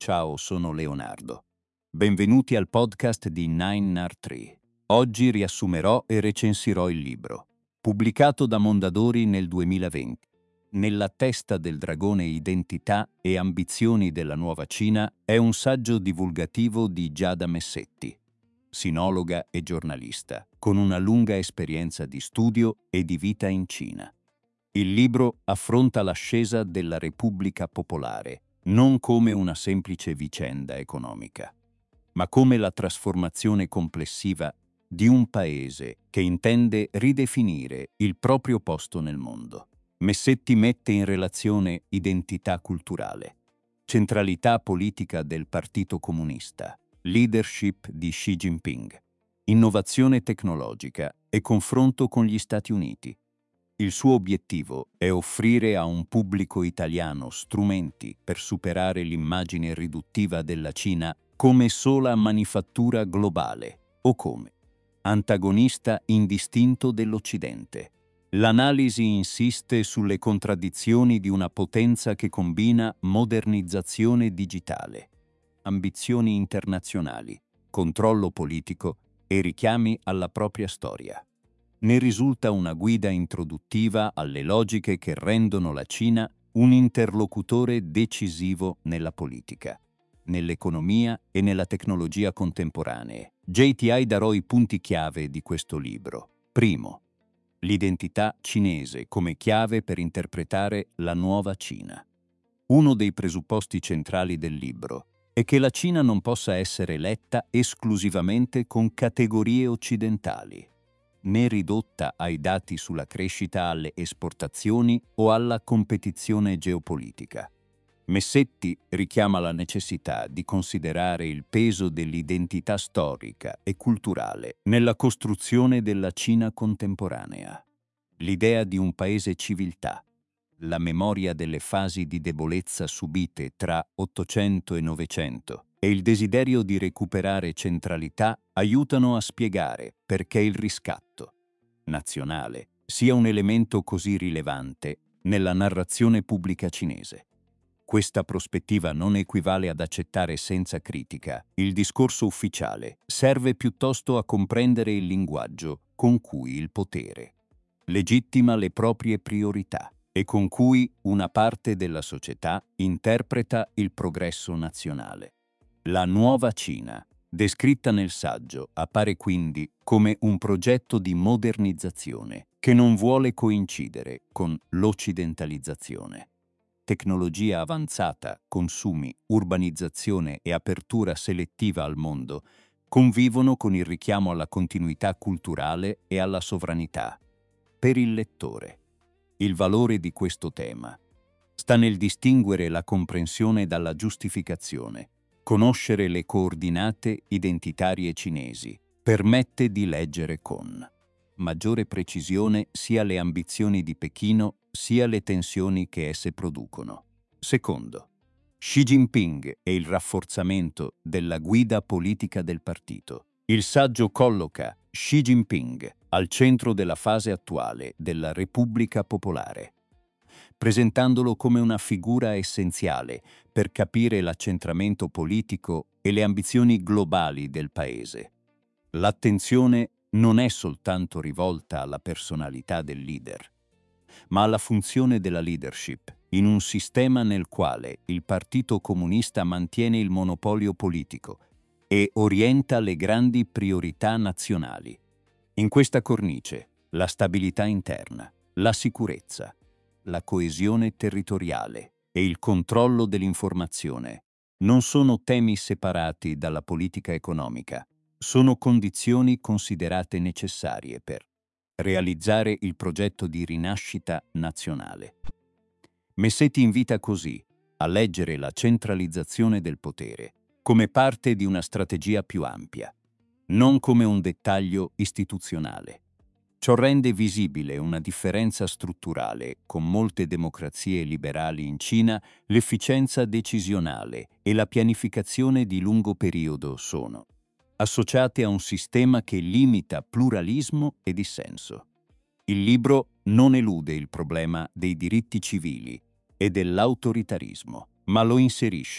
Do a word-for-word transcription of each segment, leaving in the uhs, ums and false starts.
Ciao, sono Leonardo. Benvenuti al podcast di nine N A R tre. Oggi riassumerò e recensirò il libro, pubblicato da Mondadori nel duemilaventi. Nella testa del dragone Identità e ambizioni della nuova Cina è un saggio divulgativo di Giada Messetti, sinologa e giornalista, con una lunga esperienza di studio e di vita in Cina. Il libro affronta l'ascesa della Repubblica Popolare non come una semplice vicenda economica, ma come la trasformazione complessiva di un paese che intende ridefinire il proprio posto nel mondo. Messetti mette in relazione identità culturale, centralità politica del Partito Comunista, leadership di Xi Jinping, innovazione tecnologica e confronto con gli Stati Uniti. Il suo obiettivo è offrire a un pubblico italiano strumenti per superare l'immagine riduttiva della Cina come sola manifattura globale o come antagonista indistinto dell'Occidente. L'analisi insiste sulle contraddizioni di una potenza che combina modernizzazione digitale, ambizioni internazionali, controllo politico e richiami alla propria storia. Ne risulta una guida introduttiva alle logiche che rendono la Cina un interlocutore decisivo nella politica, nell'economia e nella tecnologia contemporanee. J T I darò i punti chiave di questo libro. Primo, l'identità cinese come chiave per interpretare la nuova Cina. Uno dei presupposti centrali del libro è che la Cina non possa essere letta esclusivamente con categorie occidentali, né ridotta ai dati sulla crescita, alle esportazioni o alla competizione geopolitica. Messetti richiama la necessità di considerare il peso dell'identità storica e culturale nella costruzione della Cina contemporanea. L'idea di un paese civiltà, la memoria delle fasi di debolezza subite tra Ottocento e Novecento e il desiderio di recuperare centralità aiutano a spiegare perché il riscatto nazionale sia un elemento così rilevante nella narrazione pubblica cinese. Questa prospettiva non equivale ad accettare senza critica il discorso ufficiale, serve piuttosto a comprendere il linguaggio con cui il potere legittima le proprie priorità e con cui una parte della società interpreta il progresso nazionale. La nuova Cina, descritta nel saggio, appare quindi come un progetto di modernizzazione che non vuole coincidere con l'occidentalizzazione. Tecnologia avanzata, consumi, urbanizzazione e apertura selettiva al mondo convivono con il richiamo alla continuità culturale e alla sovranità. Per il lettore, il valore di questo tema sta nel distinguere la comprensione dalla giustificazione. Conoscere le coordinate identitarie cinesi permette di leggere con maggiore precisione sia le ambizioni di Pechino sia le tensioni che esse producono. Secondo, Xi Jinping e il rafforzamento della guida politica del partito. Il saggio colloca Xi Jinping al centro della fase attuale della Repubblica Popolare, presentandolo come una figura essenziale per capire l'accentramento politico e le ambizioni globali del paese. L'attenzione non è soltanto rivolta alla personalità del leader, ma alla funzione della leadership in un sistema nel quale il Partito Comunista mantiene il monopolio politico e orienta le grandi priorità nazionali. In questa cornice, la stabilità interna, la sicurezza, la coesione territoriale e il controllo dell'informazione non sono temi separati dalla politica economica, sono condizioni considerate necessarie per realizzare il progetto di rinascita nazionale. Messetti invita così a leggere la centralizzazione del potere come parte di una strategia più ampia, non come un dettaglio istituzionale. Ciò rende visibile una differenza strutturale con molte democrazie liberali in Cina. L'efficienza decisionale e la pianificazione di lungo periodo sono associate a un sistema che limita pluralismo e dissenso. Il libro non elude il problema dei diritti civili e dell'autoritarismo, ma lo inserisce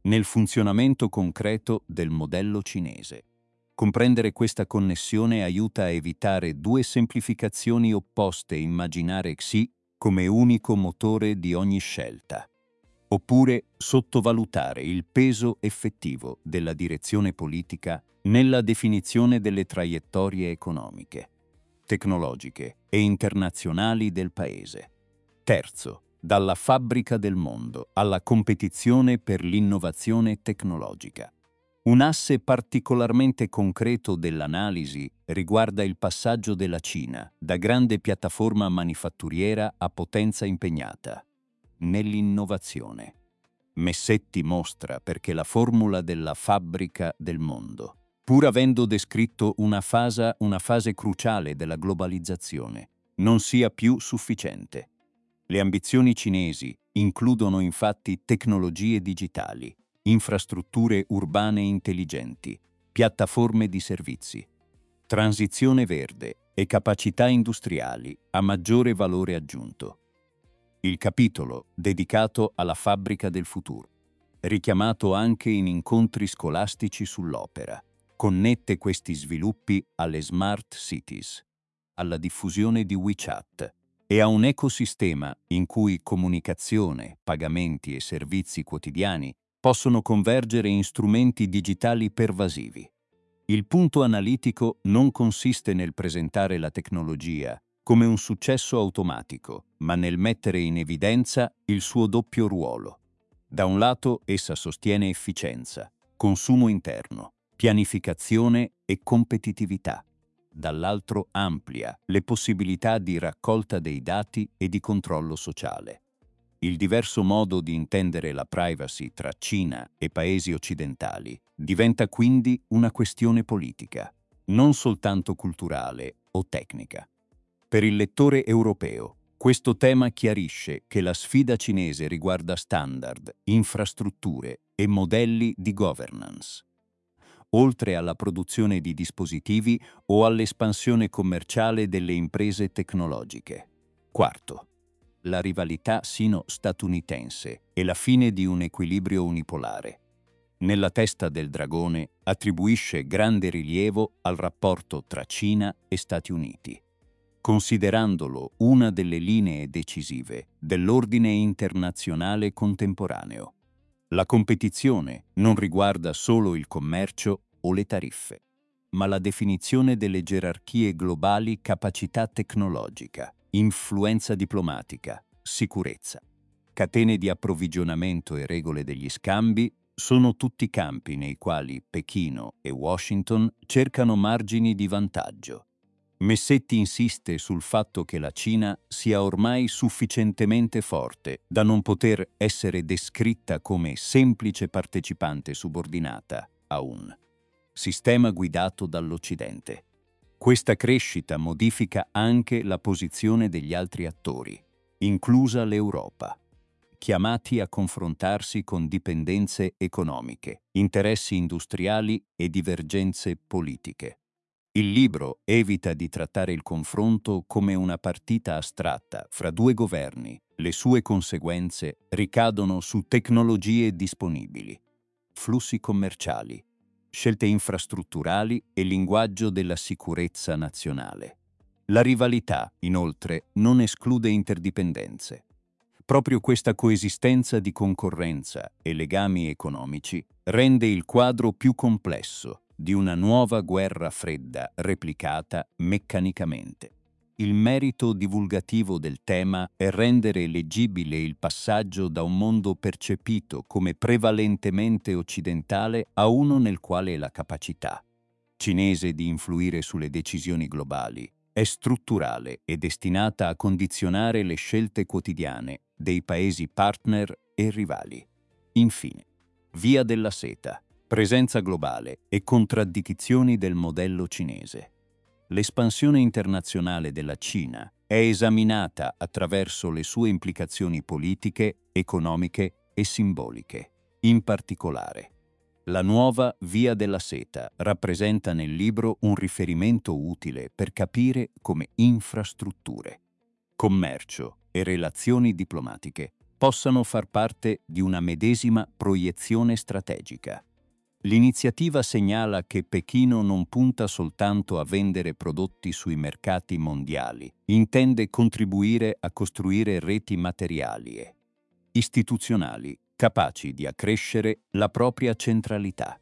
nel funzionamento concreto del modello cinese. Comprendere questa connessione aiuta a evitare due semplificazioni opposte e immaginare Xi come unico motore di ogni scelta, oppure sottovalutare il peso effettivo della direzione politica nella definizione delle traiettorie economiche, tecnologiche e internazionali del Paese. Terzo, dalla fabbrica del mondo alla competizione per l'innovazione tecnologica. Un asse particolarmente concreto dell'analisi riguarda il passaggio della Cina da grande piattaforma manifatturiera a potenza impegnata nell'innovazione. Messetti mostra perché la formula della fabbrica del mondo, pur avendo descritto una fase, una fase cruciale della globalizzazione, non sia più sufficiente. Le ambizioni cinesi includono infatti tecnologie digitali, infrastrutture urbane intelligenti, piattaforme di servizi, transizione verde e capacità industriali a maggiore valore aggiunto. Il capitolo dedicato alla fabbrica del futuro, richiamato anche in incontri scolastici sull'opera, connette questi sviluppi alle smart cities, alla diffusione di WeChat e a un ecosistema in cui comunicazione, pagamenti e servizi quotidiani possono convergere in strumenti digitali pervasivi. Il punto analitico non consiste nel presentare la tecnologia come un successo automatico, ma nel mettere in evidenza il suo doppio ruolo. Da un lato essa sostiene efficienza, consumo interno, pianificazione e competitività. Dall'altro amplia le possibilità di raccolta dei dati e di controllo sociale. Il diverso modo di intendere la privacy tra Cina e paesi occidentali diventa quindi una questione politica, non soltanto culturale o tecnica. Per il lettore europeo, questo tema chiarisce che la sfida cinese riguarda standard, infrastrutture e modelli di governance, oltre alla produzione di dispositivi o all'espansione commerciale delle imprese tecnologiche. Quarto, la rivalità sino-statunitense e la fine di un equilibrio unipolare. Nella testa del dragone attribuisce grande rilievo al rapporto tra Cina e Stati Uniti, considerandolo una delle linee decisive dell'ordine internazionale contemporaneo. La competizione non riguarda solo il commercio o le tariffe, ma la definizione delle gerarchie globali, capacità tecnologica, influenza diplomatica, sicurezza, catene di approvvigionamento e regole degli scambi sono tutti campi nei quali Pechino e Washington cercano margini di vantaggio. Messetti insiste sul fatto che la Cina sia ormai sufficientemente forte da non poter essere descritta come semplice partecipante subordinata a un sistema guidato dall'Occidente. Questa crescita modifica anche la posizione degli altri attori, inclusa l'Europa, chiamati a confrontarsi con dipendenze economiche, interessi industriali e divergenze politiche. Il libro evita di trattare il confronto come una partita astratta fra due governi. Le sue conseguenze ricadono su tecnologie disponibili, flussi commerciali, scelte infrastrutturali e linguaggio della sicurezza nazionale. La rivalità, inoltre, non esclude interdipendenze. Proprio questa coesistenza di concorrenza e legami economici rende il quadro più complesso di una nuova guerra fredda replicata meccanicamente. Il merito divulgativo del tema è rendere leggibile il passaggio da un mondo percepito come prevalentemente occidentale a uno nel quale la capacità cinese di influire sulle decisioni globali è strutturale e destinata a condizionare le scelte quotidiane dei paesi partner e rivali. Infine, Via della Seta, presenza globale e contraddizioni del modello cinese. L'espansione internazionale della Cina è esaminata attraverso le sue implicazioni politiche, economiche e simboliche. In particolare, la nuova Via della Seta rappresenta nel libro un riferimento utile per capire come infrastrutture, commercio e relazioni diplomatiche possano far parte di una medesima proiezione strategica. L'iniziativa segnala che Pechino non punta soltanto a vendere prodotti sui mercati mondiali, intende contribuire a costruire reti materiali e istituzionali capaci di accrescere la propria centralità.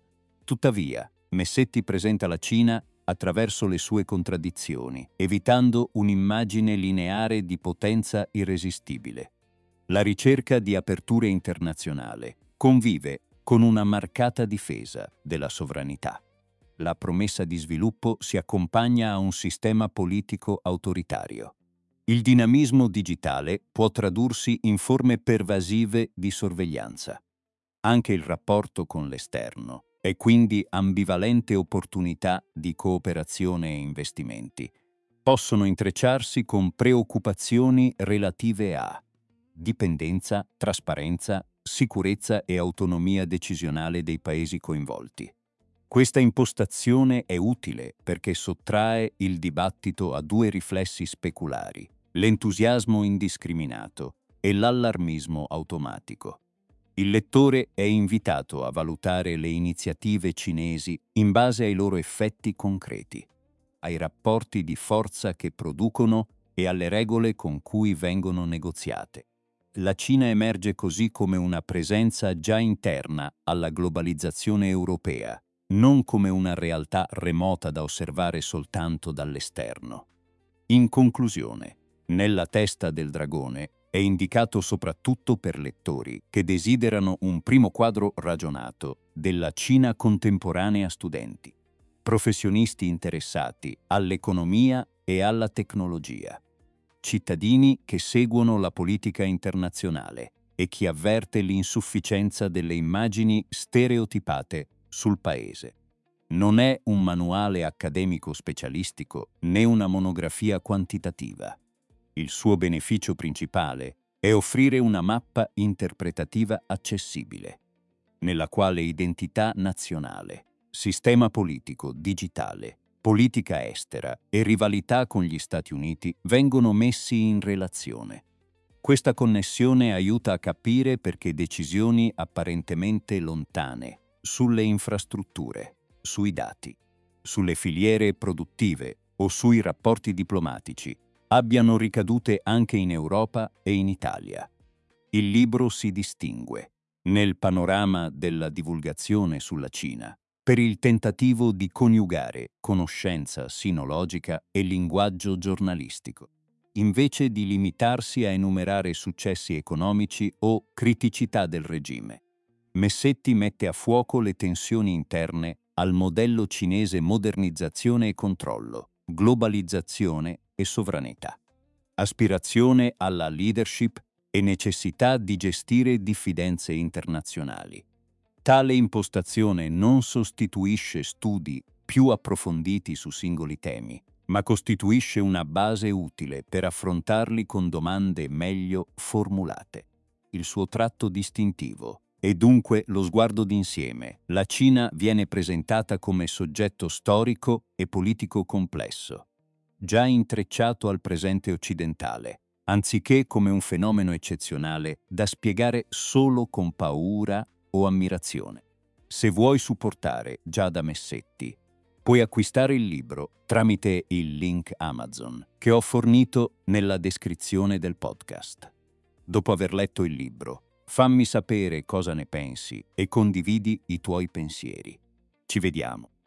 Tuttavia, Messetti presenta la Cina attraverso le sue contraddizioni, evitando un'immagine lineare di potenza irresistibile. La ricerca di apertura internazionale convive con una marcata difesa della sovranità. La promessa di sviluppo si accompagna a un sistema politico autoritario. Il dinamismo digitale può tradursi in forme pervasive di sorveglianza. Anche il rapporto con l'esterno è quindi ambivalente opportunità di cooperazione e investimenti. Possono intrecciarsi con preoccupazioni relative a dipendenza, trasparenza, sicurezza e autonomia decisionale dei paesi coinvolti. Questa impostazione è utile perché sottrae il dibattito a due riflessi speculari: l'entusiasmo indiscriminato e l'allarmismo automatico. Il lettore è invitato a valutare le iniziative cinesi in base ai loro effetti concreti, ai rapporti di forza che producono e alle regole con cui vengono negoziate. La Cina emerge così come una presenza già interna alla globalizzazione europea, non come una realtà remota da osservare soltanto dall'esterno. In conclusione, Nella testa del dragone è indicato soprattutto per lettori che desiderano un primo quadro ragionato della Cina contemporanea, studenti, professionisti interessati all'economia e alla tecnologia, cittadini che seguono la politica internazionale e chi avverte l'insufficienza delle immagini stereotipate sul paese. Non è un manuale accademico specialistico né una monografia quantitativa. Il suo beneficio principale è offrire una mappa interpretativa accessibile, nella quale identità nazionale, sistema politico digitale, politica estera e rivalità con gli Stati Uniti vengono messi in relazione. Questa connessione aiuta a capire perché decisioni apparentemente lontane sulle infrastrutture, sui dati, sulle filiere produttive o sui rapporti diplomatici abbiano ricadute anche in Europa e in Italia. Il libro si distingue, nel panorama della divulgazione sulla Cina, per il tentativo di coniugare conoscenza sinologica e linguaggio giornalistico, invece di limitarsi a enumerare successi economici o criticità del regime. Messetti mette a fuoco le tensioni interne al modello cinese modernizzazione e controllo, globalizzazione e sovranità, aspirazione alla leadership e necessità di gestire diffidenze internazionali. Tale impostazione non sostituisce studi più approfonditi su singoli temi, ma costituisce una base utile per affrontarli con domande meglio formulate. Il suo tratto distintivo è dunque lo sguardo d'insieme. La Cina viene presentata come soggetto storico e politico complesso, già intrecciato al presente occidentale, anziché come un fenomeno eccezionale da spiegare solo con paura o ammirazione. Se vuoi supportare Giada Messetti, puoi acquistare il libro tramite il link Amazon che ho fornito nella descrizione del podcast. Dopo aver letto il libro, fammi sapere cosa ne pensi e condividi i tuoi pensieri. Ci vediamo.